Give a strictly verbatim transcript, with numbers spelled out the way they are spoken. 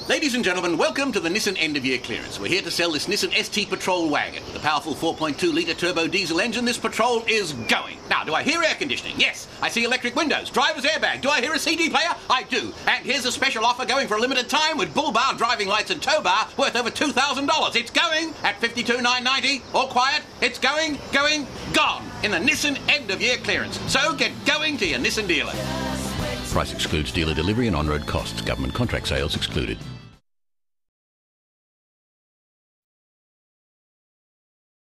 Ladies and gentlemen, welcome to the Nissan end-of-year clearance. We're here to sell this Nissan S T Patrol wagon. With a powerful four point two litre turbo diesel engine, this Patrol is going. Now, do I hear air conditioning? Yes. I see electric windows, driver's airbag. Do I hear a C D player? I do. And here's a special offer going for a limited time with bull bar driving lights and tow bar worth over two thousand dollars. It's going at fifty-two thousand nine hundred ninety dollars. All quiet. It's going, going, gone in the Nissan end-of-year clearance. So get going to your Nissan dealer. Price excludes dealer delivery and on-road costs. Government contract sales excluded.